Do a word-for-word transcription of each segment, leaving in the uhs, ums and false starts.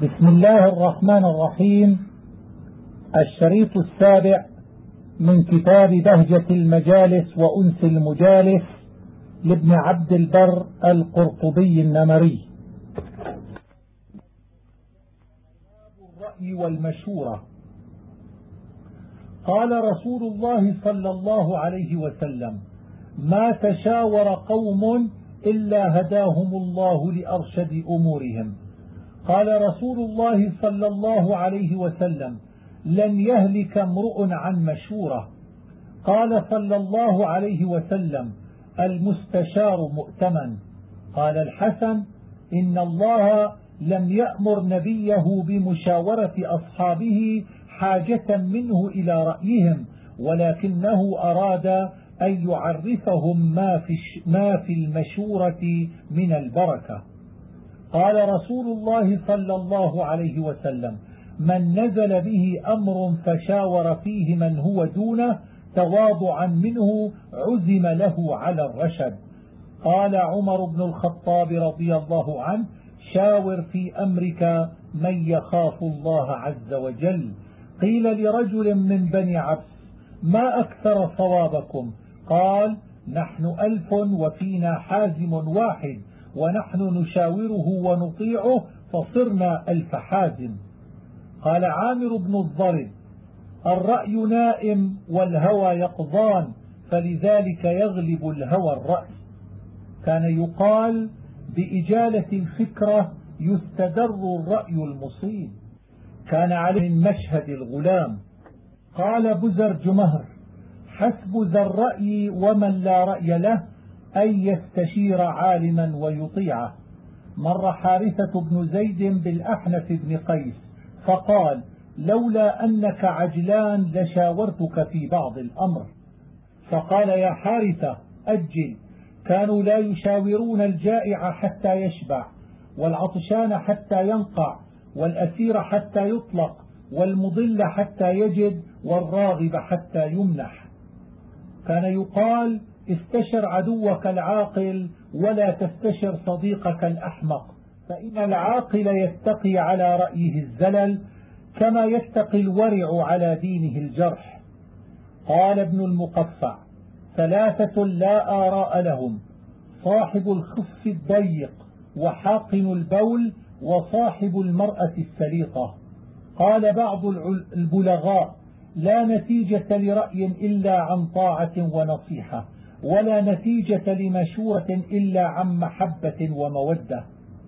بسم الله الرحمن الرحيم. الشريط السابع من كتاب بهجة المجالس وأنس المجالس لابن عبد البر القرطبي النمري. الرأي والمشورة. قال رسول الله صلى الله عليه وسلم: ما تشاور قوم إلا هداهم الله لأرشد أمورهم. قال رسول الله صلى الله عليه وسلم: لن يهلك امرؤ عن مشورة. قال صلى الله عليه وسلم: المستشار مؤتمن. قال الحسن: إن الله لم يأمر نبيه بمشاورة أصحابه حاجة منه إلى رأيهم، ولكنه أراد أن يعرفهم ما في, ما في المشورة من البركة. قال رسول الله صلى الله عليه وسلم: من نزل به أمر فشاور فيه من هو دونه تواضعا منه عزم له على الرشد. قال عمر بن الخطاب رضي الله عنه: شاور في أمرك من يخاف الله عز وجل. قيل لرجل من بني عبس: ما أكثر صوابكم؟ قال: نحن ألف وفينا حازم واحد، ونحن نشاوره ونطيعه فصرنا ألف حازم. قال عامر بن الضرب: الرأي نائم والهوى يقظان، فلذلك يغلب الهوى الرأي. كان يقال: بإجالة الفكرة يستدر الرأي المصيب. كان عليه من مشهد الغلام. قال بزر جمهر: حسب ذا الرأي ومن لا رأي له أن يستشير عالما ويطيعه. مر حارثة بن زيد بالأحنف بن قيس فقال: لولا أنك عجلان لشاورتك في بعض الأمر. فقال: يا حارثة أجل. كانوا لا يشاورون الجائع حتى يشبع، والعطشان حتى ينقع، والأسير حتى يطلق، والمضل حتى يجد، والراغب حتى يمنح. كان يقال: استشر عدوك العاقل ولا تستشر صديقك الأحمق، فإن العاقل يتقي على رأيه الزلل كما يتقي الورع على دينه الجرح. قال ابن المقفع: ثلاثة لا آراء لهم: صاحب الخف الضيق، وحاقن البول، وصاحب المرأة السليطة. قال بعض البلغاء: لا نتيجة لرأي إلا عن طاعة ونصيحة، ولا نتيجة لمشورة إلا عن محبة ومودة.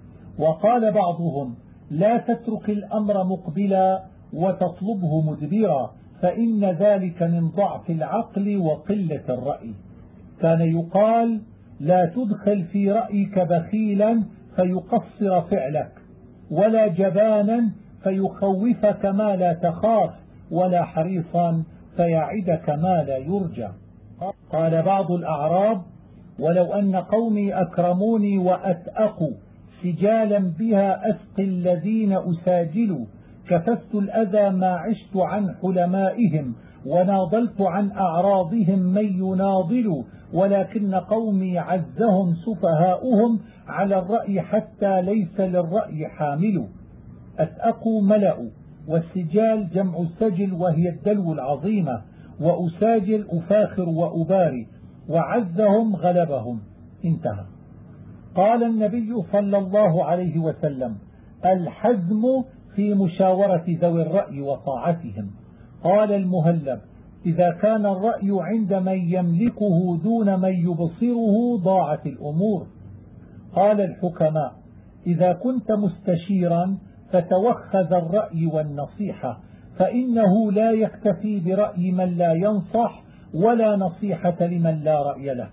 وقال بعضهم: لا تترك الأمر مقبلا وتطلبه مدبرا، فإن ذلك من ضعف العقل وقلة الرأي. كان يقال: لا تدخل في رأيك بخيلا فيقصر فعلك، ولا جبانا فيخوفك ما لا تخاف، ولا حريصا فيعدك ما لا يرجى. قال بعض الأعراب: ولو أن قومي أكرموني وأتأقوا سجالا بها أسقي الذين أساجل، كفست الأذى ما عشت عن حلمائهم، وناضلت عن أعراضهم من يناضل، ولكن قومي عزهم سفهاؤهم على الرأي حتى ليس للرأي حامل. أتأقوا ملأ، والسجال جمع سجل وهي الدلو العظيمة، وأساجل أفاخر وأباري، وعزهم غلبهم. انتهى. قال النبي صلى الله عليه وسلم: الحزم في مشاورة ذوي الرأي وطاعتهم. قال المهلب: إذا كان الرأي عند من يملكه دون من يبصره ضاعت الأمور. قال الحكماء: إذا كنت مستشيرا فتوخذ الرأي والنصيحة، فإنه لا يكتفي برأي من لا ينصح، ولا نصيحة لمن لا رأي له.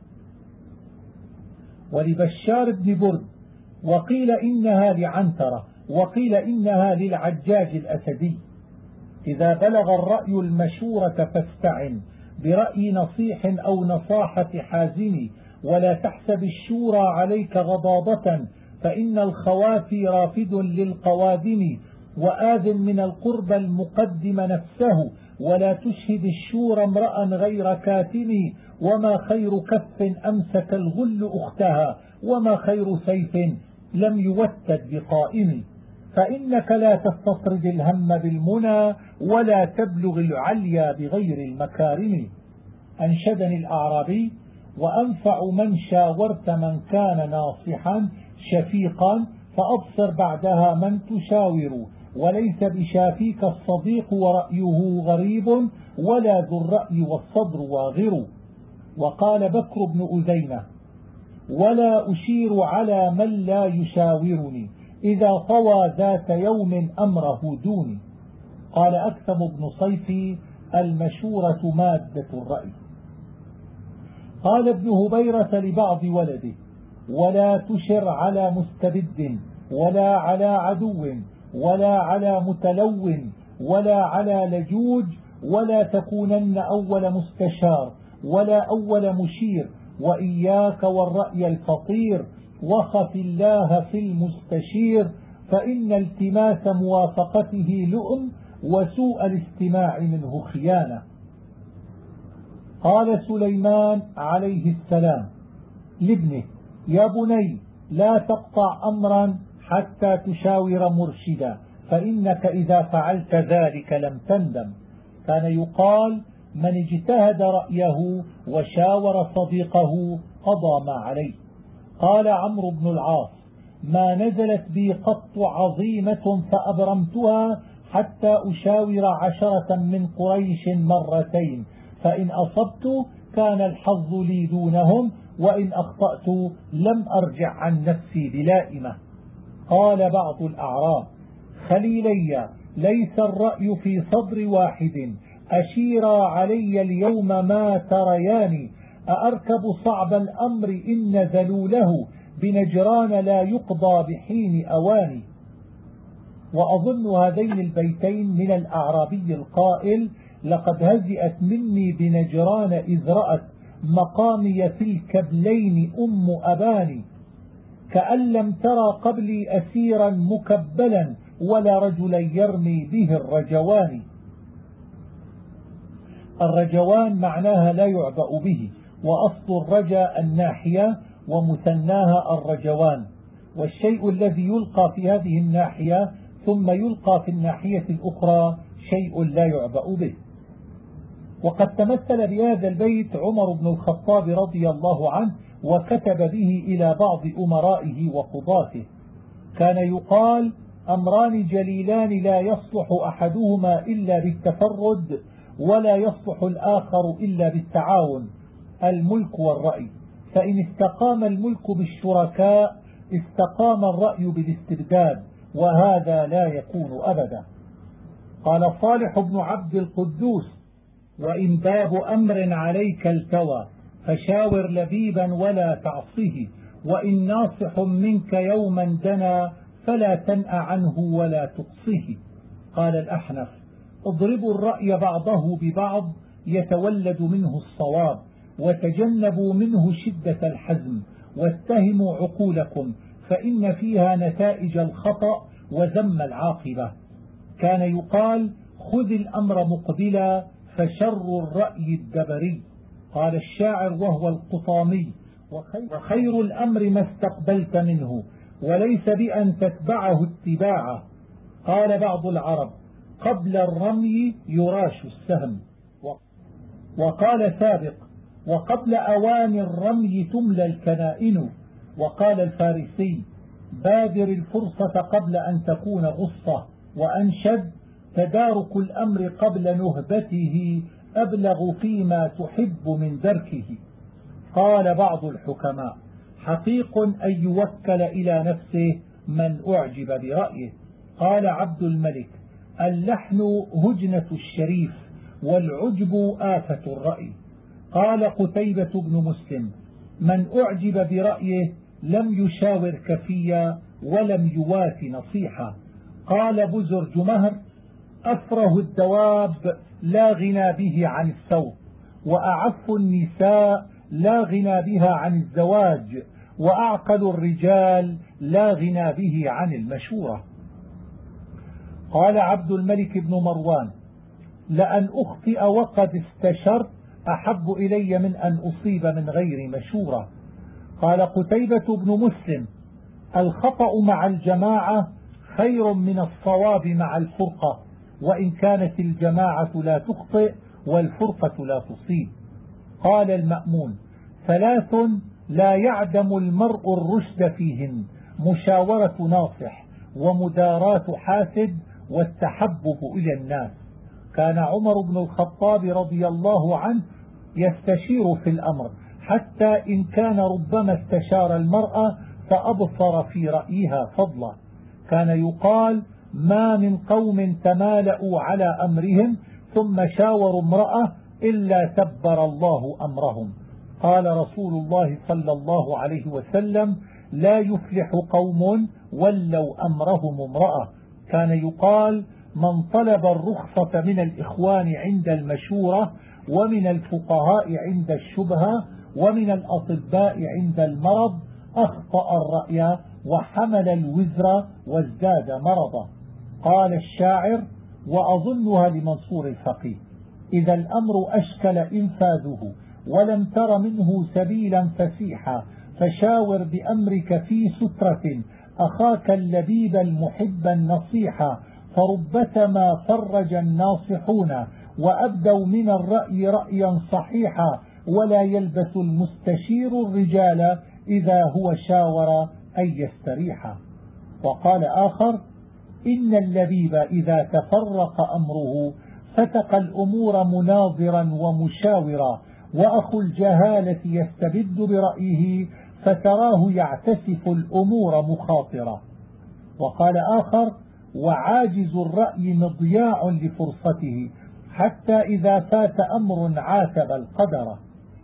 ولبشار بن برد: وقيل إنها لعنترة، وقيل إنها للعجاج الأسدي: إذا بلغ الرأي المشورة فاستعن برأي نصيح أو نصاحة حازم، ولا تحسب الشورى عليك غضاضة، فإن الخوافي رافد للقوادم، وآذ من القرب المقدم نفسه، ولا تشهد الشورى امرأ غير كاتم، وما خير كف أمسك الغل أختها، وما خير سيف لم يوتد بقائم. فإنك لا تستصرد الهم بالمنى ولا تبلغ العليا بغير المكارم. أنشدني الأعرابي: وأنفع من شاورت من كان ناصحا شفيقا، فأبصر بعدها من تشاور، وليس بشافيك الصديق ورأيه غريب، ولا ذو الرأي والصدر واغر. وقال بكر بن أزينة: ولا أشير على من لا يشاورني إذا طوى ذات يوم أمره دوني. قال أكثم بن صيفي: المشورة مادة الرأي. قال ابن هبيرة لبعض ولده: ولا تشر على مستبد، ولا على عدو، ولا على متلون، ولا على لجوج، ولا تكونن أول مستشار ولا أول مشير، وإياك والرأي الفطير، وخف الله في المستشير، فإن التماس موافقته لؤم، وسوء الاستماع منه خيانة. قال سليمان عليه السلام لابنه: يا بني، لا تقطع أمرا حتى تشاور مرشدا، فإنك إذا فعلت ذلك لم تندم. كان يقال: من اجتهد رأيه وشاور صديقه قضى ما عليه. قال عمرو بن العاص: ما نزلت بي قط عظيمة فأبرمتها حتى أشاور عشرة من قريش مرتين، فإن أصبت كان الحظ لي دونهم، وإن أخطأت لم أرجع عن نفسي بلائمة. قال بعض الأعراب: خليلي، ليس الرأي في صدر واحد، أشيرا علي اليوم ما تريان، أأركب صعب الأمر إن ذلوله، بنجران لا يقضى بحين أواني. وأظن هذين البيتين من الأعرابي القائل: لقد هزئت مني بنجران إذ رأت مقامي في الكبلين أم أباني، كأن لم ترى قبلي أسيرا مكبلا، ولا رجلا يرمي به الرجوان. الرجوان معناها لا يعبأ به، وأصل الرجا الناحية، ومثناها الرجوان، والشيء الذي يلقى في هذه الناحية ثم يلقى في الناحية الأخرى شيء لا يعبأ به. وقد تمثل بهذا البيت عمر بن الخطاب رضي الله عنه، وكتب به إلى بعض أمرائه وقضاته. كان يقال: أمران جليلان لا يصلح أحدهما إلا بالتفرد، ولا يصلح الآخر إلا بالتعاون، الملك والرأي، فإن استقام الملك بالشركاء استقام الرأي بالاستبداد، وهذا لا يكون أبدا. قال صالح بن عبد القدوس: وإن باب أمر عليك التوى، فشاور لبيبا ولا تعصه، وإن ناصح منك يوما دنا، فلا تنأ عنه ولا تقصه. قال الأحنف: اضربوا الرأي بعضه ببعض يتولد منه الصواب، وتجنبوا منه شدة الحزم، واتهموا عقولكم، فإن فيها نتائج الخطأ وذم العاقبة. كان يقال: خذ الأمر مقبلا، فشر الرأي الدبري. قال الشاعر وهو القطامي: وخير الأمر ما استقبلت منه، وليس بأن تتبعه اتباعه. قال بعض العرب: قبل الرمي يراش السهم. وقال سابق: وقبل أوان الرمي تملى الكنائن. وقال الفارسي: بادر الفرصة قبل أن تكون غصة. وأنشد: تدارك الأمر قبل نهبته، أبلغ فيما تحب من دركه. قال بعض الحكماء: حقيق أن يوكل إلى نفسه من أعجب برأيه. قال عبد الملك: اللحن هجنة الشريف، والعجب آفة الرأي. قال قتيبة بن مسلم: من أعجب برأيه لم يشاور كفيا، ولم يوافي نصيحة. قال بزرج مهر: أفره الدواب لا غنى به عن الثوب، وأعف النساء لا غنى بها عن الزواج، وأعقل الرجال لا غنى به عن المشورة. قال عبد الملك بن مروان: لأن أخطئ وقد استشرت أحب إلي من أن أصيب من غير مشورة. قال قتيبة بن مسلم: الخطأ مع الجماعة خير من الصواب مع الفرقة، وإن كانت الجماعة لا تخطئ والفرقة لا تصيب. قال المأمون: ثلاث لا يعدم المرء الرشد فيهن: مشاورة ناصح، ومداراة حاسد، والتحبب إلى الناس. كان عمر بن الخطاب رضي الله عنه يستشير في الأمر، حتى إن كان ربما استشار المرأة فأبصر في رأيها فضلا. كان يقال: ما من قوم تمالأوا على أمرهم ثم شاوروا امرأة إلا تبر الله أمرهم. قال رسول الله صلى الله عليه وسلم: لا يفلح قوم ولوا أمرهم امرأة. كان يقال: من طلب الرخصة من الإخوان عند المشورة، ومن الفقهاء عند الشبهة، ومن الأطباء عند المرض، أخطأ الرأي وحمل الوزر وازداد مرضا. قال الشاعر: وأظنها لمنصور الفقيه: إذا الأمر أشكل إنفاذه ولم تر منه سبيلا فسيحا، فشاور بأمرك في سترة أخاك اللبيب المحب النصيحا، فربتما فرج الناصحون وأبدوا من الرأي رأيا صحيحا، ولا يلبس المستشير الرجال إذا هو شاور أن يستريحا. وقال آخر: إن اللبيب إذا تفرق أمره فتق الأمور مناظرا ومشاورا، وأخو الجهالة يستبد برأيه فتراه يعتسف الأمور مخاطرا. وقال آخر: وعاجز الرأي مضياع لفرصته، حتى إذا فات أمر عاتب القدر.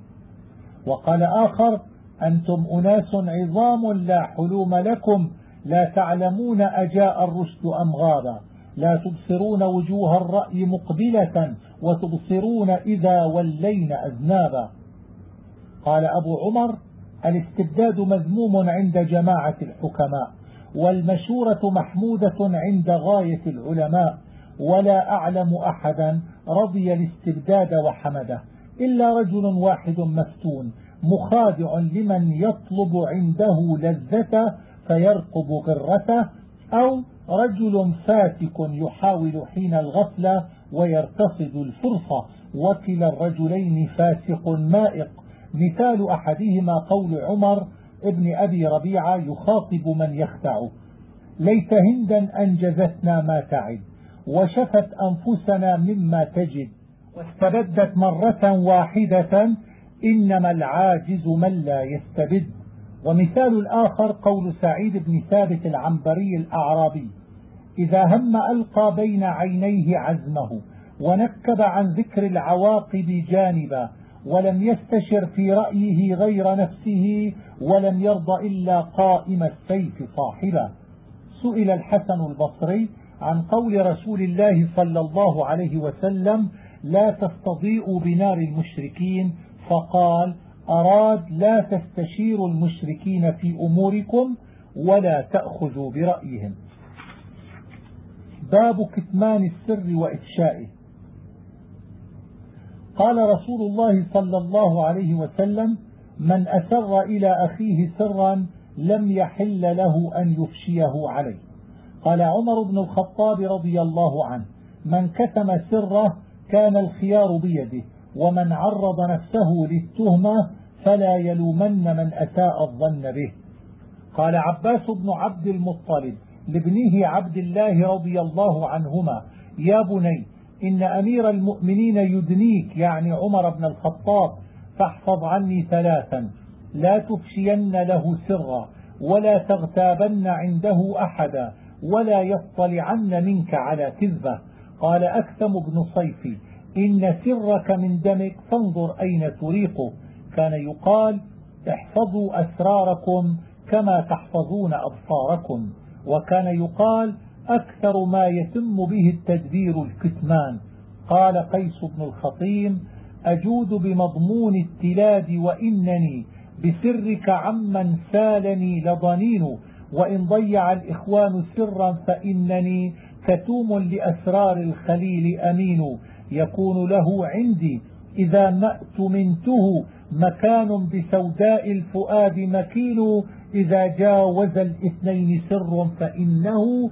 وقال آخر: أنتم أناس عظام لا حلوم لكم، لا تعلمون أجاء الرشد أم غابا، لا تبصرون وجوه الرأي مقبلة، وتبصرون إذا ولين أذنابا. قال أبو عمر: الاستبداد مذموم عند جماعة الحكماء، والمشورة محمودة عند غاية العلماء، ولا أعلم أحدا رضي الاستبداد وحمده إلا رجل واحد مفتون مخادع لمن يطلب عنده لذته فيرقب غرته، أو رجل فاتك يحاول حين الغفلة ويرتصد الفرصة، وكلا الرجلين فاسق مائق. مثال أحدهما قول عمر ابن أبي ربيعة يخاطب من يخدعه: ليت هندا أنجزتنا ما تعد، وشفت أنفسنا مما تجد، واستبدت مرة واحدة، إنما العاجز من لا يستبد. ومثال الآخر قول سعيد بن ثابت العنبري الأعرابي: إذا هم ألقى بين عينيه عزمه، ونكب عن ذكر العواقب جانبا، ولم يستشر في رأيه غير نفسه، ولم يرضى إلا قائم السيف صاحبا. سئل الحسن البصري عن قول رسول الله صلى الله عليه وسلم: لا تستضيئوا بنار المشركين، فقال: أراد لا تستشيروا المشركين في أموركم ولا تأخذوا برأيهم. باب كتمان السر وإفشائه. قال رسول الله صلى الله عليه وسلم: من أسر إلى أخيه سرا لم يحل له أن يفشيه عليه. قال عمر بن الخطاب رضي الله عنه: من كتم سره كان الخيار بيده، ومن عرض نفسه للتهمة فلا يلومن من أساء الظن به. قال عباس بن عبد المطلب لابنه عبد الله رضي الله عنهما: يا بني، إن أمير المؤمنين يدنيك، يعني عمر بن الخطاب، فاحفظ عني ثلاثا: لا تفشين له سرا، ولا تغتابن عنده أحدا، ولا يطلعن منك على كذبة. قال أكثم بن صيفي: إن سرك من دمك، فانظر أين تريقه. كان يقال: احفظوا أسراركم كما تحفظون أبصاركم. وكان يقال: أكثر ما يتم به التدبير الكتمان. قال قيس بن الخطيم: أجود بمضمون التلاد، وإنني بسرك عمن سالني لضنين، وإن ضيع الإخوان سرا فإنني كتوم لأسرار الخليل أمين. يكون له عندي إذا ما اؤتمنته مكان، بسوداء الفؤاد مكين. إذا جاوز الاثنين سر فإنه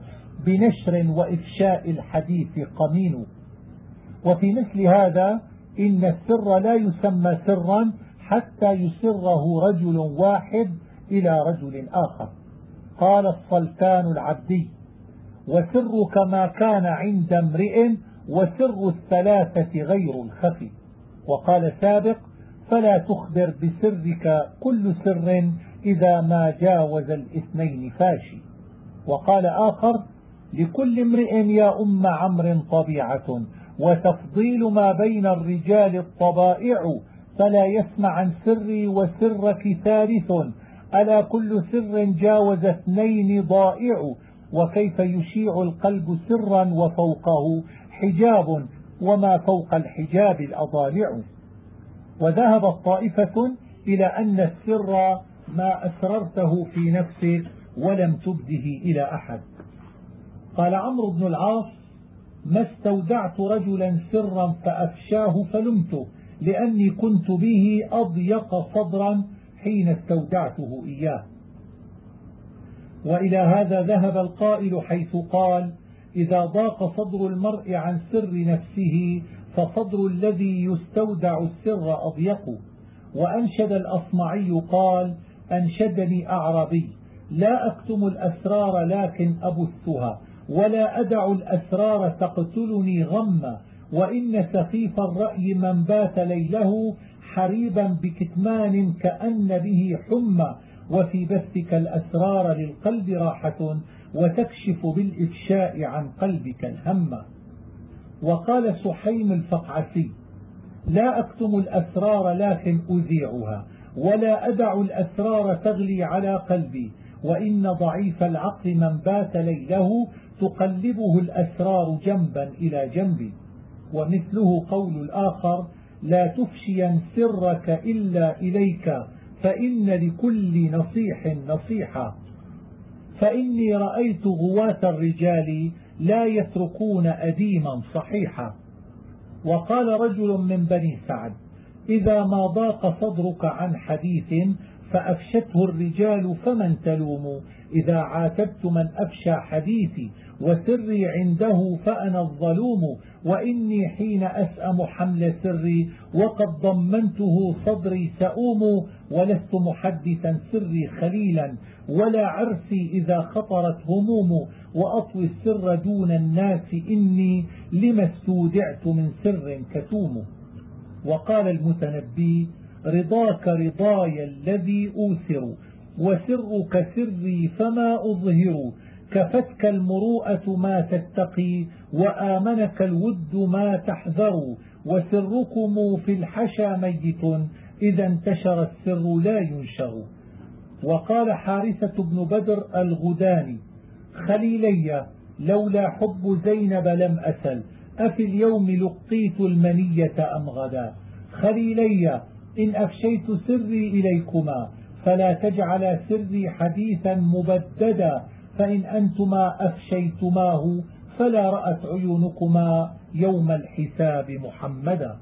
بنشر وإفشاء الحديث قمين. وفي مثل هذا إن السر لا يسمى سرا حتى يسره رجل واحد إلى رجل آخر. قال السلطان العبدي: وسرك ما كان عند امرئ وسر الثلاثة غير الخفي. وقال سابق: فلا تخبر بسرك كل سر إذا ما جاوز الاثنين فاشي. وقال آخر: لكل امرئ يا أم عمرو طبيعة وتفضيل ما بين الرجال الطبائع، فلا يسمع عن سري وسرك ثالث، ألا كل سر جاوز اثنين ضائع، وكيف يشيع القلب سرا وفوقه حجاب وما فوق الحجاب الأضالع. وذهبت طائفة إلى أن السر ما أسررته في نفسك ولم تبده إلى أحد. قال عمرو بن العاص: ما استودعت رجلا سرا فأفشاه فلمته، لأني كنت به أضيق صدرا حين استودعته إياه. وإلى هذا ذهب القائل حيث قال: إذا ضاق صدر المرء عن سر نفسه فصدر الذي يستودع السر أضيق. وأنشد الأصمعي قال: أنشدني أعربي: لا أكتم الأسرار لكن أبثها، ولا أدع الأسرار تقتلني غما، وإن سخيف الرأي من بات ليله حريبا بكتمان كأن به حمى، وفي بثك الأسرار للقلب راحة، وتكشف بالإفشاء عن قلبك الهم. وقال سحيم الفقعسي: لا أكتم الأسرار لكن أذيعها، ولا أدع الأسرار تغلي على قلبي، وإن ضعيف العقل من بات ليله تقلبه الأسرار جنبا إلى جنب. ومثله قول الآخر: لا تفشين سرك إلا إليك، فإن لكل نصيح نصيحة، فإني رأيت غواة الرجال لا يتركون أديما صحيحا. وقال رجل من بني سعد: إذا ما ضاق صدرك عن حديث فأفشته الرجال فمن تلوم، إذا عاتبت من أفشى حديثي وسري عنده فأنا الظلوم، وإني حين أسأم حمل سري وقد ضمنته صدري سأوم، ولست محدثا سري خليلا ولا عرسي إذا خطرت هموم، وأطوي السر دون الناس إني لما استودعت من سر كتوم. وقال المتنبي: رضاك رضاي الذي أوثر، وسرك سري فما أظهر، كفتك المروءة ما تتقي، وآمنك الود ما تحذر، وسركم في الحشا ميت، إذا انتشر السر لا ينشر. وقال حارثة بن بدر الغداني: خليلي لولا حب زينب لم أسل، أفي اليوم لقيت المنية أم غدا، خليلي إن أفشيت سري إليكما فلا تجعل سري حديثا مبددا، فإن أنتما أفشيتماه فلا رأت عيونكما يوم الحساب محمدا.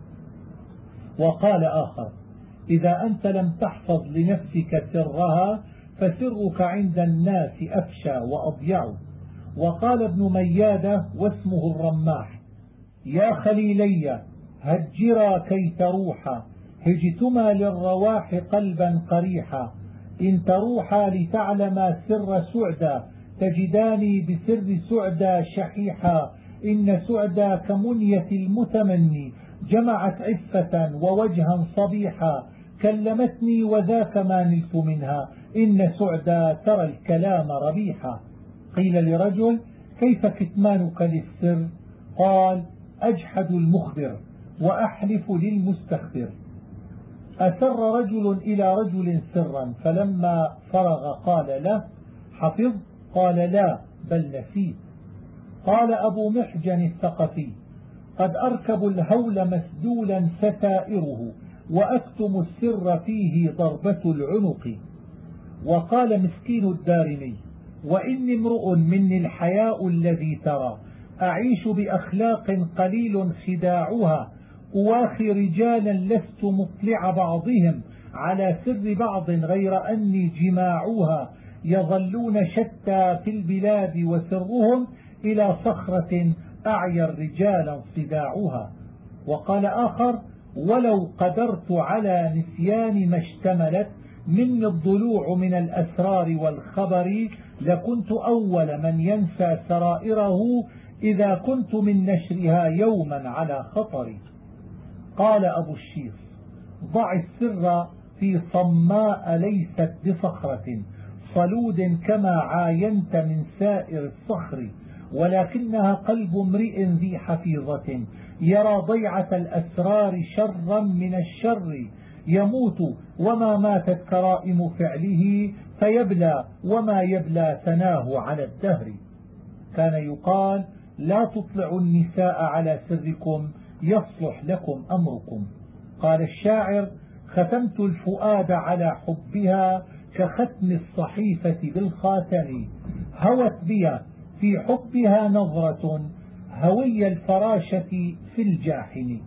وقال آخر: إذا أنت لم تحفظ لنفسك سرها فسرك عند الناس أفشى وأضيع. وقال ابن ميادة واسمه الرماح: يا خليلي هجرا كي تروحا، هجتما للرواح قلبا قريحا، إن تروحا لتعلما سر سعدا، تجداني بسر سعدا شحيحا، إن سعدا كمنية المتمني، جمعت عفة ووجها صبيحا، كلمتني وذاك ما نلت منها، إن سعدا ترى الكلام ربيحا. قيل لرجل: كيف كتمانك للسر؟ قال: أجحد المخبر وأحلف للمستخبر. أسر رجل إلى رجل سرا، فلما فرغ قال له: حفظ؟ قال: لا بل نسيت. قال أبو محجن الثقفي: قد أركب الهول مسدولا ستائره، وأكتم السر فيه ضربة العنق. وقال مسكين الدارمي: وإني امرؤ مني الحياء الذي ترى، أعيش بأخلاق قليل خداعها، أواخي رجالا لست مطلع بعضهم على سر بعض غير أني جماعها، يظلون شتى في البلاد وسرهم إلى صخرة أعيا الرجال صداعها. وقال آخر: ولو قدرت على نسيان ما اشتملت مني الضلوع من الأسرار والخبر لكنت أول من ينسى سرائره إذا كنت من نشرها يوما على خطر. قال أبو الشيخ: ضع السر في صماء ليست بصخرة صلود كما عاينت من سائر الصخر، ولكنها قلب امرئ ذي حفيظة يرى ضيعة الأسرار شرا من الشر، يموت وما ماتت كرائم فعله، فيبلى وما يبلى ثناه على الدهر. كان يقال: لا تطلعوا النساء على سركم يصلح لكم أمركم. قال الشاعر: ختمت الفؤاد على حبها كختم الصحيفة بالخاتم، هوت بي في حبها نظرة هوي الفراشة في الجاحن.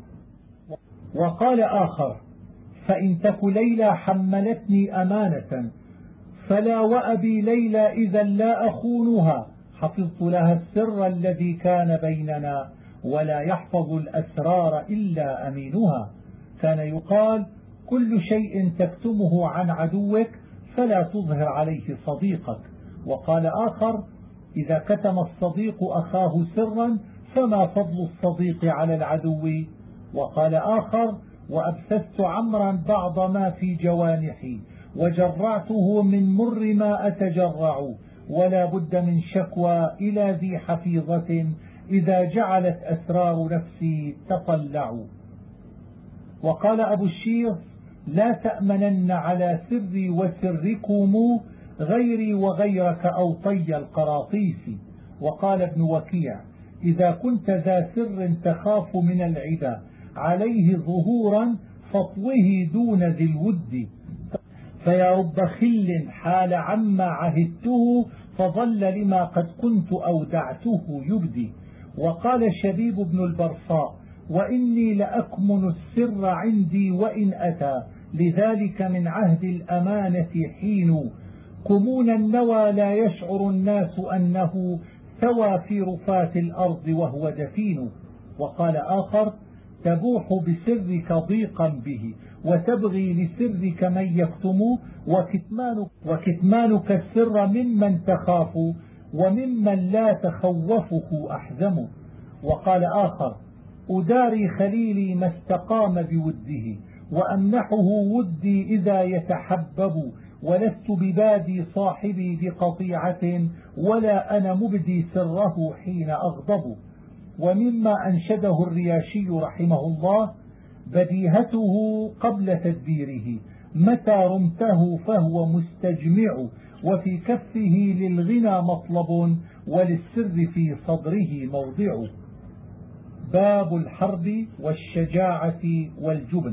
وقال آخر: فإن تك ليلى حملتني أمانة فلا وأبي ليلى إذا لا أخونها، حفظت لها السر الذي كان بيننا ولا يحفظ الأسرار إلا أمينها. كان يقال: كل شيء تكتمه عن عدوك فلا تظهر عليه صديقك. وقال آخر: إذا كتم الصديق أخاه سرا فما فضل الصديق على العدو. وقال آخر: وأبثثت عمرا بعض ما في جوانحي وجرعته من مر ما أتجرع، ولا بد من شكوى إلى ذي حفيظة إذا جعلت أسرار نفسي تطلع. وقال أبو الشيخ: لا تأمنن على سري وسركم غيري وغيرك أو طي القراطيس. وقال ابن وكيع: إذا كنت ذا سر تخاف من العدا عليه ظهورا فاطوه دون ذي الود، فيا رب خل حال عما عهدته فظل لما قد كنت أودعته يبدي. وقال شبيب بن البرصاء: وإني لأكمن السر عندي وإن أتى لذلك من عهد الأمانة حين، كمون النوى لا يشعر الناس أنه ثوى في رفات الأرض وهو دفين. وقال آخر: تبوح بسرك ضيقا به وتبغي لسرك من يكتم، وكتمانك, وكتمانك السر ممن تخاف وممن لا تخوفه أحزم. وقال آخر: أداري خليلي ما استقام بوده وأمنحه ودي إذا يتحبب، ولست ببادي صاحبي بقطيعة ولا أنا مبدي سره حين أغضب. ومما أنشده الرياشي رحمه الله: بديهته قبل تدبيره، متى رمته فهو مستجمع، وفي كفه للغنى مطلب وللسر في صدره موضع. باب الحرب والشجاعة والجبن.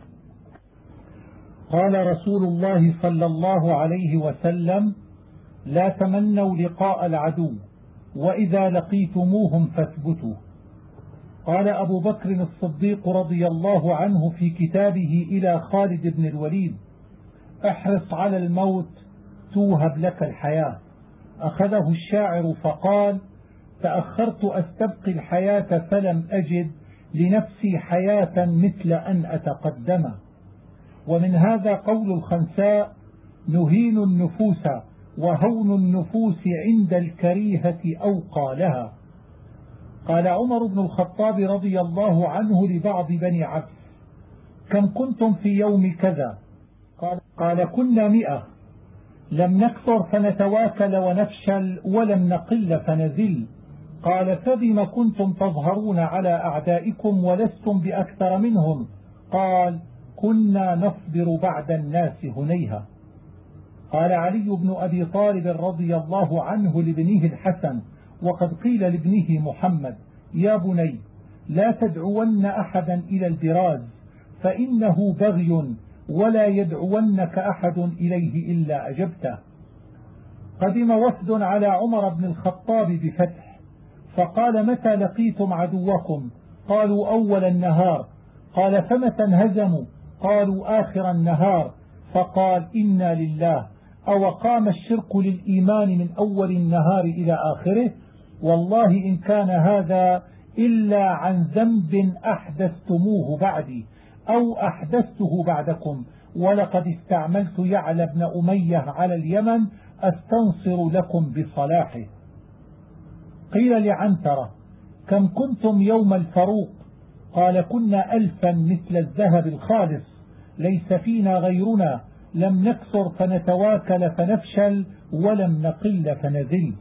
قال رسول الله صلى الله عليه وسلم: لا تمنوا لقاء العدو، وإذا لقيتموهم فاثبتوا. قال أبو بكر الصديق رضي الله عنه في كتابه إلى خالد بن الوليد: احرص على الموت توهب لك الحياة. أخذه الشاعر فقال: تأخرت أستبقي الحياة فلم أجد لنفسي حياة مثل أن أتقدم. ومن هذا قول الخنساء: نهين النفوس وهون النفوس عند الكريهة أوقى لها. قال عمر بن الخطاب رضي الله عنه لبعض بني عبس: كم كنتم في يوم كذا؟ قال, قال كنا مئة، لم نكثر فنتواكل ونفشل ولم نقل فنزل. قال فبما كنتم تظهرون على أعدائكم ولستم بأكثر منهم؟ قال كنا نصبر بعد الناس هنيها. قال علي بن أبي طالب رضي الله عنه لابنه الحسن وقد قيل لابنه محمد: يا بني لا تدعون أحدا إلى البراز فإنه بغي ولا يدعونك أحد إليه إلا أجبته. قدم وفد على عمر بن الخطاب بفتح، فقال: متى لقيتم عدوكم؟ قالوا: أول النهار. قال: فمتى انهزموا؟ قالوا: آخر النهار. فقال: إنا لله أو قام الشرك للإيمان من أول النهار إلى آخره؟ والله إن كان هذا إلا عن ذنب أحدثتموه بعدي أو أحدثته بعدكم، ولقد استعملت يعلى بن أمية على اليمن أستنصر لكم بصلاحه. قيل لعنترة: كم كنتم يوم الفروق؟ قال: كنا ألفا مثل الذهب الخالص، ليس فينا غيرنا، لم نكثر فنتواكل فنفشل، ولم نقل فنذل.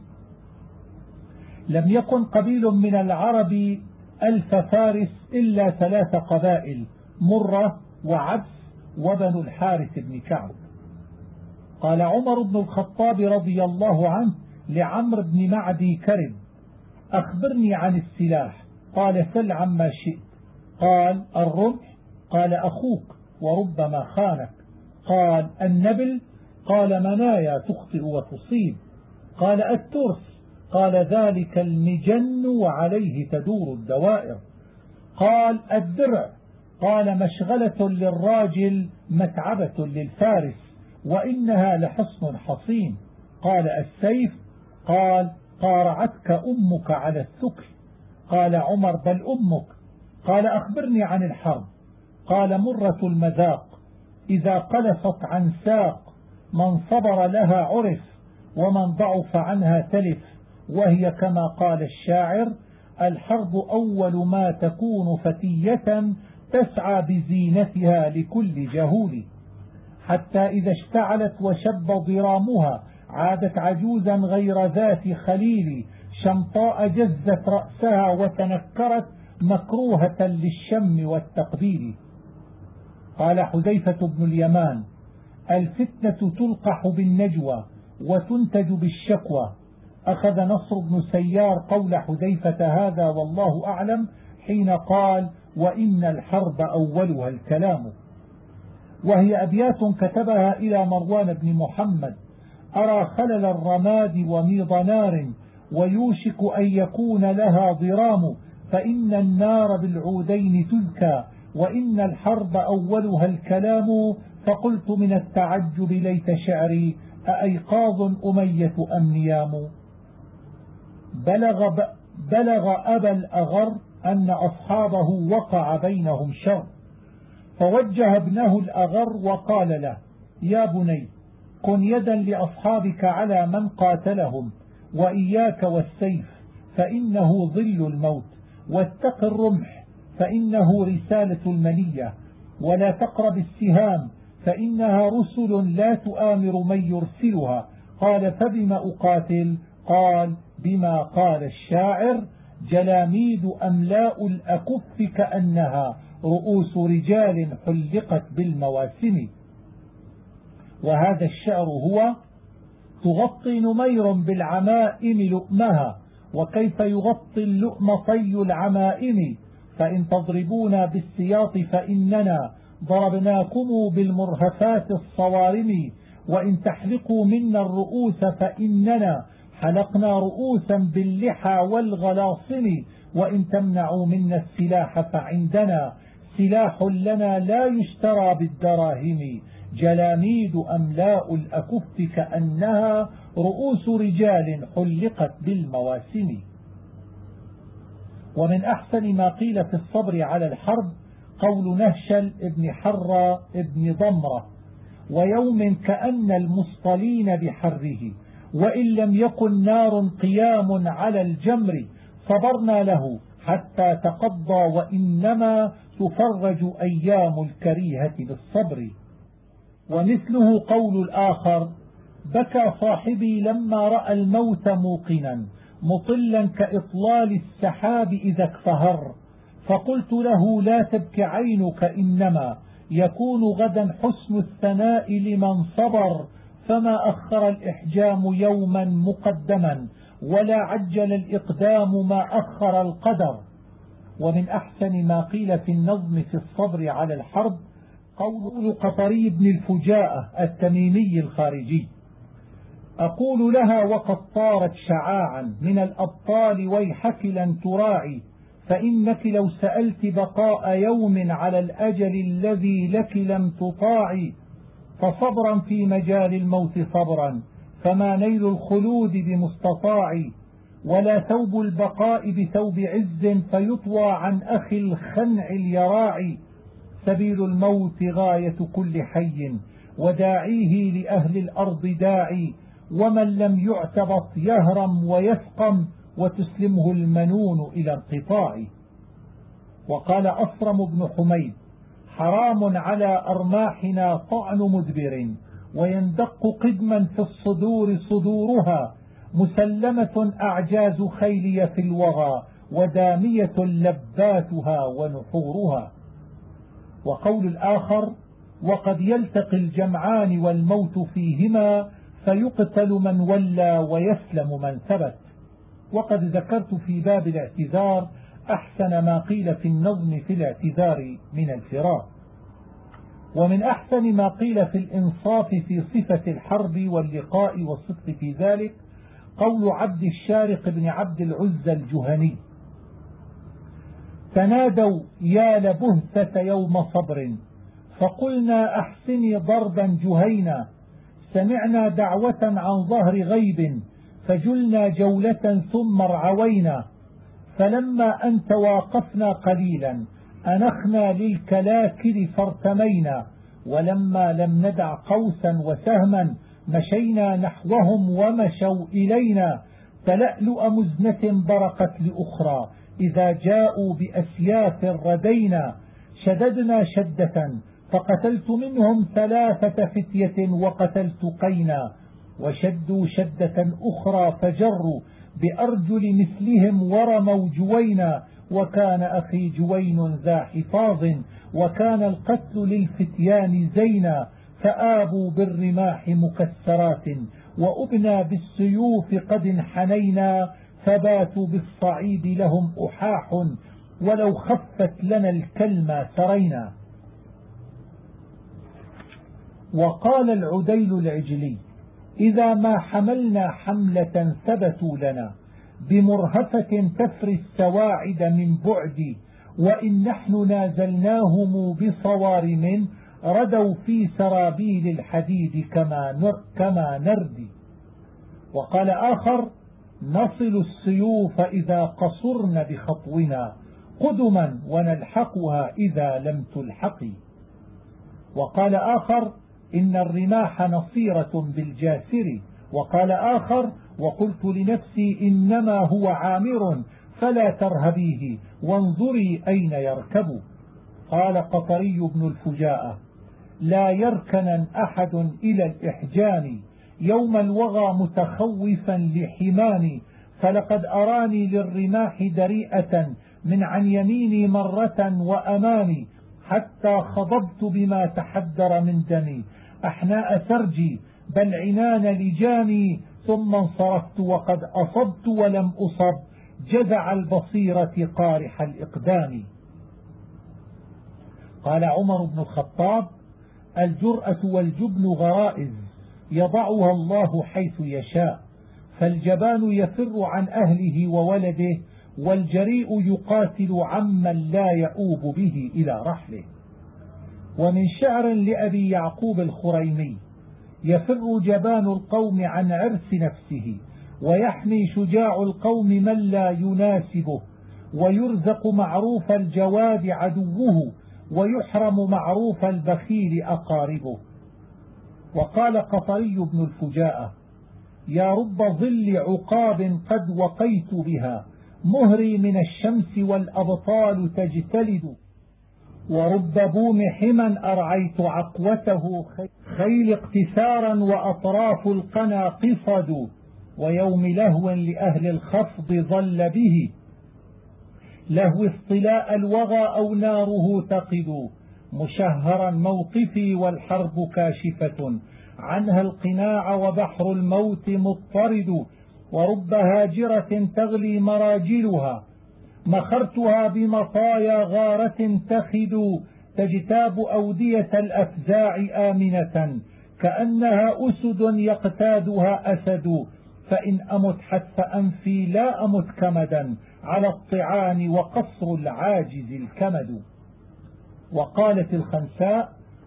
لم يكن قبيل من العرب ألف فارس إلا ثلاث قبائل: مرة وعبس وبنو الحارث بن كعب. قال عمر بن الخطاب رضي الله عنه لعمرو بن معدي كرب: أخبرني عن السلاح. قال: سل عما شئت. قال: الرمح. قال: أخوك وربما خانك. قال: النبل. قال: منايا تخطئ وتصيب. قال: الترس. قال: ذلك المجن وعليه تدور الدوائر. قال: الدرع. قال: مشغلة للراجل متعبة للفارس، وإنها لحصن حصين. قال: السيف. قال: قارعتك أمك على الثكل. قال عمر: بل أمك. قال: أخبرني عن الحرب. قال: مرة المذاق، إذا قلصت عن ساق، من صبر لها عرف، ومن ضعف عنها تلف، وهي كما قال الشاعر: الحرب أول ما تكون فتية، تسعى بزينتها لكل جهول، حتى إذا اشتعلت وشب ضرامها، عادت عجوزا غير ذات خليل، شمطاء جزت رأسها وتنكرت، مكروهة للشم والتقبيل. قال حذيفة بن اليمان: الفتنة تلقح بالنجوى وتنتج بالشكوى. أخذ نصر بن سيار قول حذيفة هذا والله أعلم حين قال: وإن الحرب أولها الكلام. وهي أبيات كتبها إلى مروان بن محمد: أرى خلل الرماد وميض نار، ويوشك أن يكون لها ضرام، فإن النار بالعودين تذكى، وإن الحرب أولها الكلام. فقلت من التعجب ليت شعري، أأيقاظ أمية أم نيام؟ بلغ, بلغ أبا الأغر أن أصحابه وقع بينهم شر، فوجه ابنه الأغر وقال له: يا بني، كن يدا لأصحابك على من قاتلهم، وإياك والسيف فإنه ظل الموت، واتق الرمح فإنه رسالة المنية، ولا تقرب السهام فإنها رسل لا تؤامر من يرسلها. قال: فبما أقاتل؟ قال: بما قال الشاعر: جلاميد أملاء الأكف كأنها رؤوس رجال حلقت بالمواسم. وهذا الشعر هو: تغطي نمير بالعمائم لؤمها، وكيف يغطي اللؤم طي العمائم، فإن تضربونا بالسياط فإننا ضربناكم بالمرهفات الصوارم، وإن تحلقوا منا الرؤوس فإننا حلقنا رؤوسا باللحى والغلاصم، وإن تمنعوا منا السلاح فعندنا سلاح لنا لا يشترى بالدراهم، جلاميد أملاء الأكف كأنها رؤوس رجال حلقت بالمواسم. ومن أحسن ما قيل في الصبر على الحرب قول نهشل ابن حرة ابن ضمرة: ويوم كأن المصطلين بحره، وإن لم يكن نار قيام على الجمر، صبرنا له حتى تقضى، وإنما تفرج أيام الكريهة بالصبر. ومثله قول الآخر: بكى صاحبي لما رأى الموت موقنا، مطلا كإطلال السحاب إذا اكفهر، فقلت له: لا تبك عينك، إنما يكون غدا حسن الثناء لمن صبر، فما أخر الإحجام يوما مقدما، ولا عجل الإقدام ما أخر القدر. ومن أحسن ما قيل في النظم في الصبر على الحرب قول قطري بن الفجاءة التميمي الخارجي: أقول لها وقد طارت شعاعا من الأبطال، ويحك لن تراعي، فإنك لو سألت بقاء يوم على الأجل الذي لك لم تطاعي، فصبرا في مجال الموت صبرا، فما نيل الخلود بمستطاع، ولا ثوب البقاء بثوب عز فيطوى عن أخي الخنع اليراع. سبيل الموت غاية كل حي، وداعيه لأهل الأرض داعي، ومن لم يعتبط يهرم ويسقم، وتسلمه المنون إلى انقطاع. وقال أصرم بن حميد: حرام على أرماحنا طعن مدبر، ويندق قدما في الصدور صدورها، مسلمة أعجاز خيلي في الوغى، ودامية لباتها ونحورها. وقول الآخر: وقد يلتقي الجمعان والموت فيهما، فيقتل من ولى ويسلم من ثبت. وقد ذكرت في باب الاعتذار أحسن ما قيل في النظم في الاعتذار من الفراق. ومن أحسن ما قيل في الإنصاف في صفة الحرب واللقاء والصدق في ذلك قول عبد الشارق بن عبد العزى الجهني: تنادوا يا لبهثة يوم صبر، فقلنا أحسني ضربا جهينا، سمعنا دعوة عن ظهر غيب، فجلنا جولة ثم ارعوينا، فلما أن توافقنا قليلا أنخنا للكلاكل فارتمينا، ولما لم ندع قوسا وسهما مشينا نحوهم ومشوا إلينا، تلألؤ مزنة برقت لأخرى، إذا جاءوا بأسياف ردينا، شددنا شدة فقتلت منهم ثلاثة فتية وقتلت قينا، وشدوا شدة أخرى فجروا بأرجل مثلهم ورموا جوينا، وكان أخي جوين ذا حفاظ، وكان القتل للفتيان زينا، فآبوا بالرماح مكسرات، وأبنى بالسيوف قد انحنينا، فباتوا بالصعيد لهم أحاح، ولو خفت لنا الكلمة سرينا. وقال العديل العجلي: إذا ما حملنا حملة ثبتوا لنا، بمرهفة تفري السواعد من بعد، وإن نحن نازلناهم بصوارم، ردوا في سرابيل الحديد كما كما نردي. وقال آخر: نصل السيوف إذا قصرن بخطونا، قدما ونلحقها إذا لم تلحقي. وقال آخر: إن الرماح نصيرة بالجاسر. وقال آخر: وقلت لنفسي إنما هو عامر، فلا ترهبيه وانظري أين يركب. قال قطري بن الفجاءة: لا يركنن أحد إلى الإحجان، يوم الوغى متخوفا لحماني، فلقد أراني للرماح دريئة، من عن يميني مرة وأمامي، حتى خضبت بما تحدر من دمي، أحناء سرجي بل عنان لجاني، ثم انصرفت وقد أصبت ولم أصب، جزع البصيرة قارح الإقدام. قال عمر بن الخطاب: الجرأة والجبن غرائز يضعها الله حيث يشاء، فالجبان يفر عن أهله وولده، والجريء يقاتل عمن لا يؤوب به إلى رحله. ومن شعر لأبي يعقوب الخريمي: يفر جبان القوم عن عرس نفسه، ويحمي شجاع القوم من لا يناسبه، ويرزق معروف الجواد عدوه، ويحرم معروف البخيل أقاربه. وقال قطري بن الفجاءة: يا رب ظل عقاب قد وقيت بها، مهري من الشمس والأبطال تجتلد، ورب بوم حما أرعيت عقوته، خيل اقتسارا وأطراف القنا قصد، ويوم لهو لأهل الخفض ظل به، لهو اصطلاء الوغى أو ناره تقد، مشهرا موقفي والحرب كاشفة، عنها القناع وبحر الموت مضطرد، ورب هاجرة تغلي مراجلها، مخرتها بمطايا غارة تخد، تجتاب أودية الأفزاع آمنة، كأنها أسد يقتادها أسد، فإن أمت حتف أنفي لا أمت كمدا، على الطعان وقصر العاجز الكمد. وقالت الخنساء: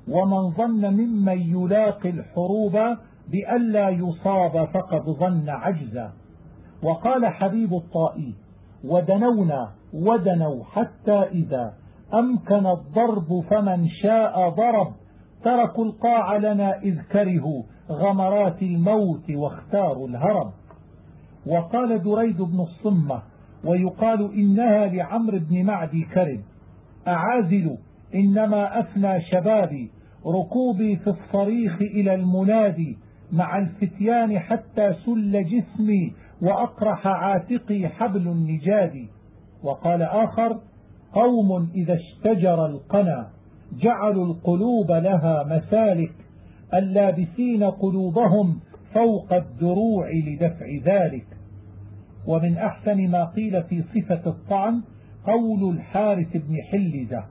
ومن ظن ممن يلاقي الحروب بألا يصاب فقد ظن عجزا. وقال حبيب الطائي: ودنونا ودنوا حتى إذا أمكن الضرب فمن شاء ضرب، تركوا القاع لنا إذ كرهوا غمرات الموت واختاروا الهرب. وقال دريد بن الصمة: ويقال إنها لعمرو بن معدي كرب: أعازل إنما أفنى شبابي، ركوبي في الصريخ إلى المنادي، مع الفتيان حتى سل جسمي، وأقرح عاتقي حبل النجاد. وقال آخر: قوم إذا اشتجر القنا جعلوا القلوب لها مسالك، اللابسين قلوبهم فوق الدروع لدفع ذلك. ومن أحسن ما قيل في صفة الطعن قول الحارث بن حلزة: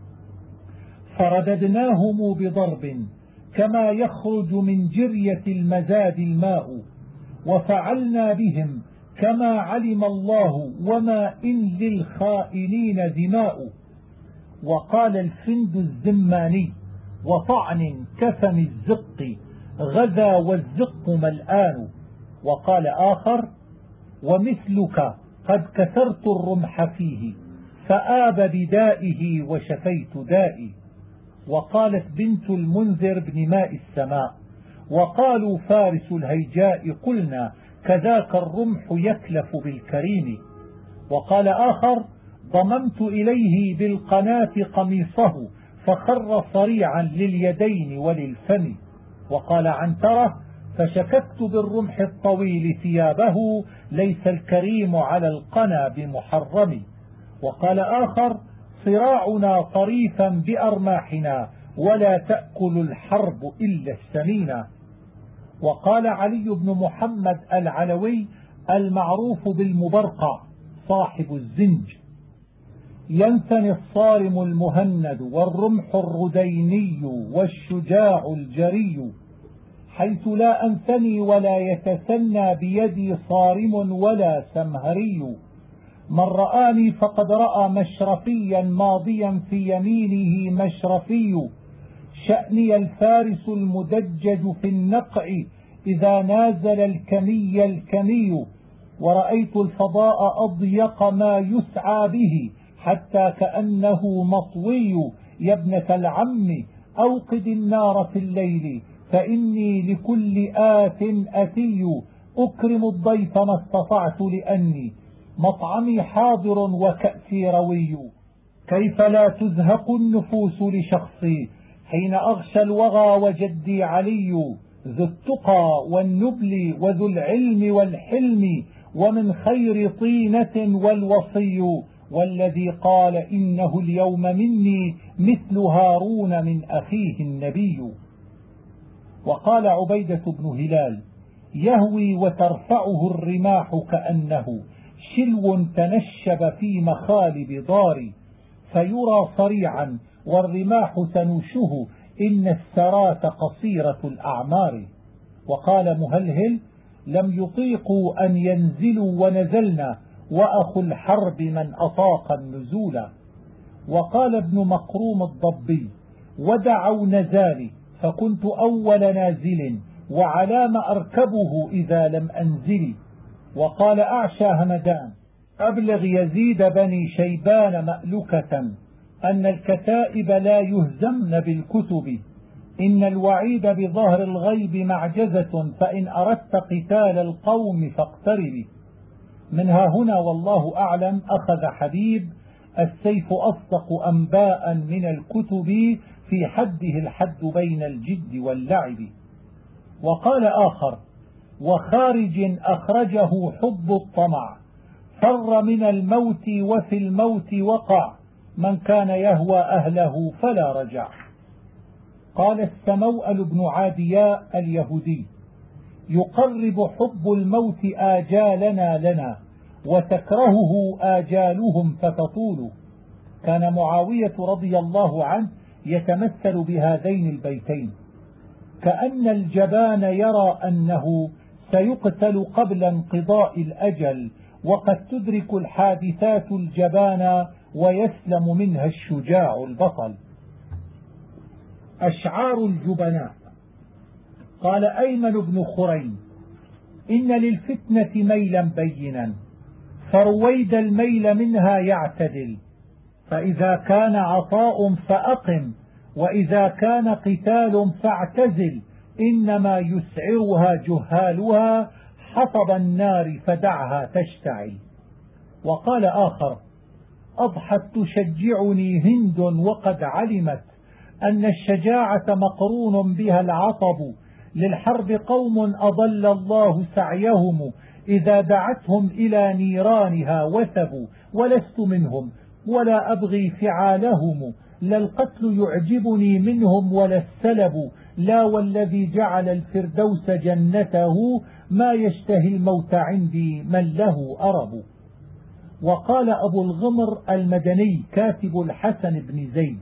فرددناهم بضرب كما يخرج من جرية المزاد الماء، وفعلنا بهم كما علم الله وما إن للخائنين دماء. وقال الفند الزماني: وطعن كفم الزق غذا والزق ملآن. وقال آخر: ومثلك قد كسرت الرمح فيه فآب بدائه وشفيت دائي. وقالت بنت المنذر بن ماء السماء: وقالوا فارس الهيجاء قلنا كذاك الرمح يكلف بالكريم. وقال آخر: ضممت إليه بالقناة قميصه فخر صريعا لليدين وللفم. وقال عنترة: فشككت بالرمح الطويل ثيابه ليس الكريم على القنا بمحرم. وقال آخر: صراعنا طريفا بأرماحنا ولا تأكل الحرب إلا السمينة. وقال علي بن محمد العلوي المعروف بالمبرقع صاحب الزنج: ينثني الصارم المهند والرمح الرديني والشجاع الجري، حيث لا أنثني ولا يتسنى بيدي صارم ولا سمهري. من رآني فقد رأى مشرفيا ماضيا في يمينه مشرفي، شأني الفارس المدجج في النقع إذا نازل الكمي الكمي. ورأيت الفضاء أضيق ما يسعى به حتى كأنه مطوي. يا ابنة العم أوقد النار في الليل فإني لكل آت أتي، أكرم الضيف ما استطعت لأني مطعمي حاضر وكأسي روي. كيف لا تزهق النفوس لشخصي حين أغشى الوغى وجدي علي، ذو التقى والنبل وذو العلم والحلم، ومن خير طينة والوصي، والذي قال إنه اليوم مني مثل هارون من أخيه النبي. وقال عبيدة بن هلال: يهوي وترفعه الرماح كأنه شلو تنشب في مخالب دار، فيرى صريعا والرماح تنوشه إن السرات قصيرة الأعمار. وقال مهلهل: لم يطيقوا أن ينزلوا ونزلنا، وأخو الحرب من أطاق النزول. وقال ابن مقروم الضبي: ودعوا نزالي فكنت أول نازل، وعلام أركبه إذا لم أنزل. وقال أعشى همدان: أبلغ يزيد بني شيبان مألكة أن الكتائب لا يهزمن بالكتب، إن الوعيد بظهر الغيب معجزة، فإن أردت قتال القوم فاقترب. منها هنا والله أعلم أخذ حبيب: السيف أصدق أنباء من الكتب، في حده الحد بين الجد واللعب. وقال آخر: وخارج أخرجه حب الطمع، فر من الموت وفي الموت وقع، من كان يهوى أهله فلا رجع. قال السموأل بن عادياء اليهودي: يقرب حب الموت آجالنا لنا، وتكرهه آجالهم فتطول. كان معاوية رضي الله عنه يتمثل بهذين البيتين: كأن الجبان يرى أنه سيقتل قبل انقضاء الأجل، وقد تدرك الحادثات الجبان ويسلم منها الشجاع البطل. أشعار الجبناء. قال أيمن بن خريم: إن للفتنة ميلا بينا، فرويد الميل منها يعتدل، فإذا كان عطاء فأقم، وإذا كان قتال فاعتزل، إنما يسعرها جهالها حطب النار فدعها تشتعل. وقال آخر: أضحت تشجعني هند وقد علمت أن الشجاعة مقرون بها العطب، للحرب قوم أضل الله سعيهم، إذا دعتهم إلى نيرانها وثبوا، ولست منهم ولا أبغي فعالهم، لا القتل يعجبني منهم ولا السلب، لا والذي جعل الفردوس جنته، ما يشتهي الموت عندي من له أرب. وقال أبو الغمر المدني كاتب الحسن بن زيد: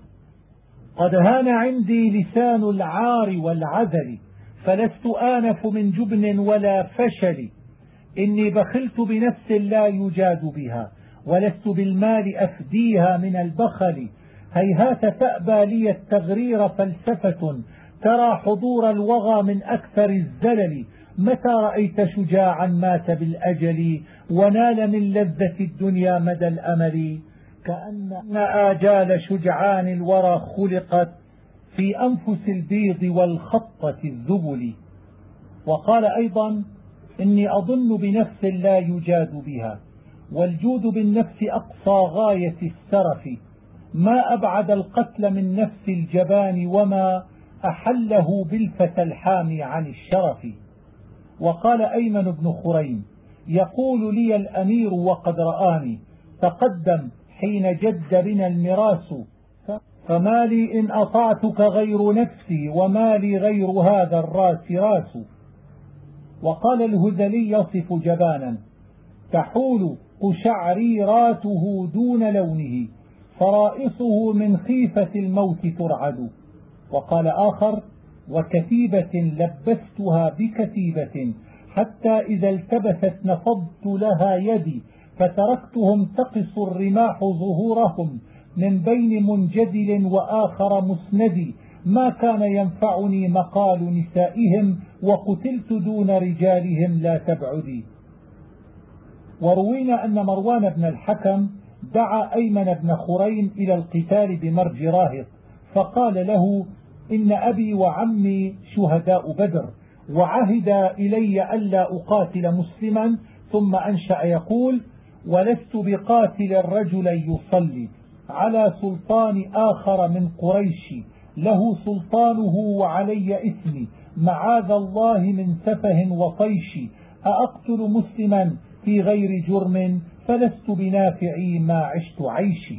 قد هان عندي لسان العار والعذل، فلست آنف من جبن ولا فشل، إني بخلت بنفس لا يجاد بها، ولست بالمال أفديها من البخل، هيهات تأبى لي التغرير فلسفة، ترى حضور الوغى من أكثر الزلل، متى رأيت شجاعا مات بالأجل، ونال من لذة الدنيا مدى الأمل، كأن آجال شجعان الورى خلقت في أنفس البيض والخطة الذبل. وقال أيضا: إني أظن بنفس لا يجاد بها، والجود بالنفس أقصى غاية السرف، ما أبعد القتل من نفس الجبان، وما أحله بالفتى الحامي عن الشرف. وقال أيمن بن خريم: يقول لي الأمير وقد رآني، تقدم حين جد بنا المراس، فما لي إن أطعتك غير نفسي، وما لي غير هذا الراس راس. وقال الهذلي يصف جبانا: تحول قشعريراته دون لونه، فرائصه من خيفة الموت ترعد. وقال آخر: وكتيبة لبستها بكتيبة، حتى إذا التبست نفضت لها يدي، فتركتهم تقص الرماح ظهورهم، من بين منجدل وآخر مسند، ما كان ينفعني مقال نسائهم، وقتلت دون رجالهم لا تبعدي. وروينا أن مروان بن الحكم دعا أيمن بن خريم إلى القتال بمرج راهط، فقال له: إن أبي وعمي شهداء بدر، وعهد إلي ألا أقاتل مسلما، ثم أنشأ يقول: ولست بقاتل الرجل يصلي على سلطان آخر من قريش، له سلطانه وعلي إثمي، معاذ الله من سفه وطيش، أأقتل مسلما في غير جرم، فلست بنافعي ما عشت عيشي.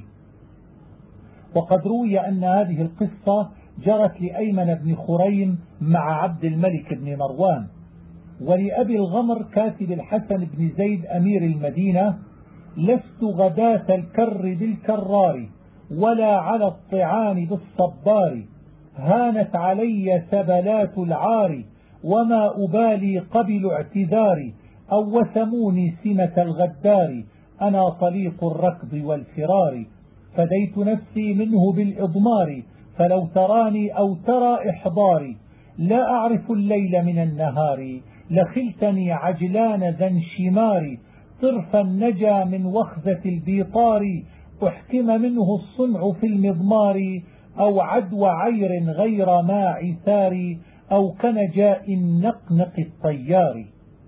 وقد روي أن هذه القصة جرت لأيمن بن خريم مع عبد الملك بن مروان. ولأبي الغمر كاتب الحسن بن زيد أمير المدينة: لست غداة الكر بالكرار، ولا على الطعام بالصبار، هانت علي سبلات العار، وما أبالي قبل اعتذاري، أو وسموني سمة الغدار، أنا طليق الركض والفرار، فديت نفسي منه بالإضمار، فلو تراني أو ترى إحضاري، لا أعرف الليل من النهار، لخلتني عجلان ذا انشمار، طرفا نجا من وخزة البيطار، أحكم منه الصنع في المضمار، أو عدو عير غير ما عثار، أو كنجاء النقنق الطيار.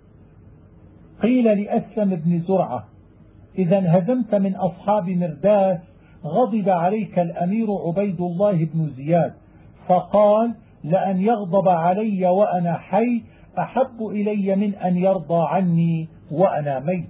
قيل لأسلم بن زرعة: إذا انهزمت من أصحاب مرداس غضب عليك الأمير عبيد الله بن زياد، فقال: لأن يغضب علي وأنا حي أحب إلي من أن يرضى عني وأنا ميت.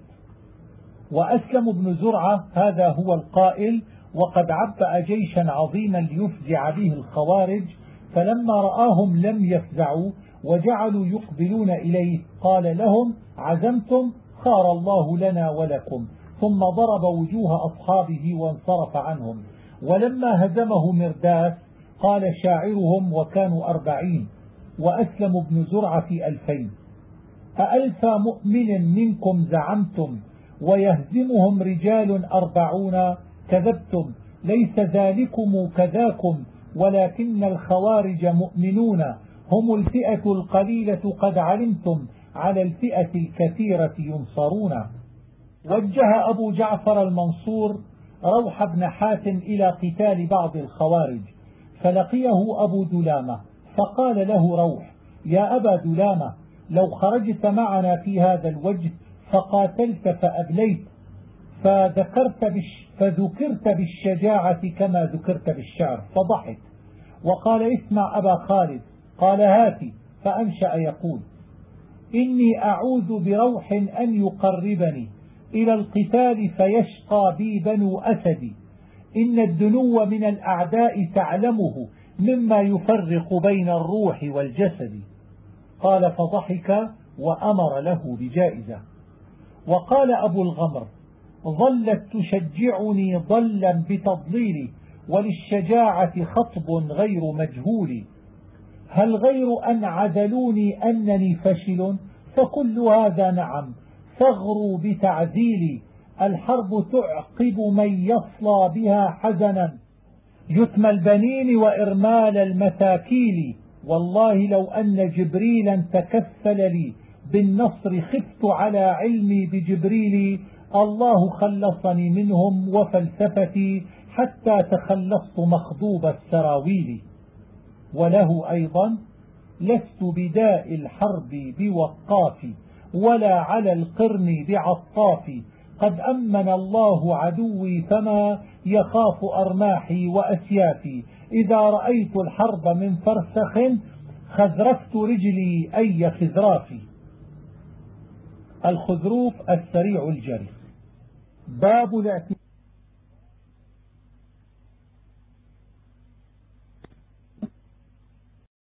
وأسلم بن زرعة هذا هو القائل، وقد عبأ جيشا عظيما ليفزع به الخوارج، فلما رآهم لم يفزعوا وجعلوا يقبلون إليه، قال لهم: عزمتم؟ خار الله لنا ولكم، ثم ضرب وجوه أصحابه وانصرف عنهم. ولما هزمه مرداس قال شاعرهم، وكانوا أربعين وأسلم بن زرعة في ألفين: أألف مؤمن منكم زعمتم، ويهزمهم رجال أربعون، كذبتم، ليس ذلكم كذاكم، ولكن الخوارج مؤمنون، هم الفئة القليلة قد علمتم على الفئة الكثيرة ينصرون. وجه أبو جعفر المنصور روح بن حاتم إلى قتال بعض الخوارج، فلقيه أبو دلامة فقال له روح: يا أبا دلامة، لو خرجت معنا في هذا الوجه فقاتلت فأبليت فذكرت, بش فذكرت بالشجاعة كما ذكرت بالشعر، فضحك وقال: اسمع أبا خالد. قال: هاتي. فأنشأ يقول: إني أعوذ بروح أن يقربني إلى القتال فيشقى بي بنو أسد، إن الدنو من الأعداء تعلمه مما يفرق بين الروح والجسد. قال: فضحك وأمر له بجائزة. وقال أبو الغمر: ظلت تشجعني ضلا بتضليلي، وللشجاعة خطب غير مجهول، هل غير أن عذلوني أنني فشل؟ فكل هذا نعم، ثغروا بتعذيلي، الحرب تعقب من يصلى بها حزنا، يتم البنين وإرمال المساكيل، والله لو أن جبريلا تكفل لي بالنصر خفت على علمي بجبريل، الله خلصني منهم وفلسفتي حتى تخلصت مخضوب السراويل. وله أيضا: لست بداء الحرب بوقاف، ولا على القرن بعطاف، قد أمن الله عدوي فما يخاف أرماحي وأسيافي، إذا رأيت الحرب من فرسخ خذرفت رجلي أي خذرافي. الخذروف السريع الجري. باب الاعتماد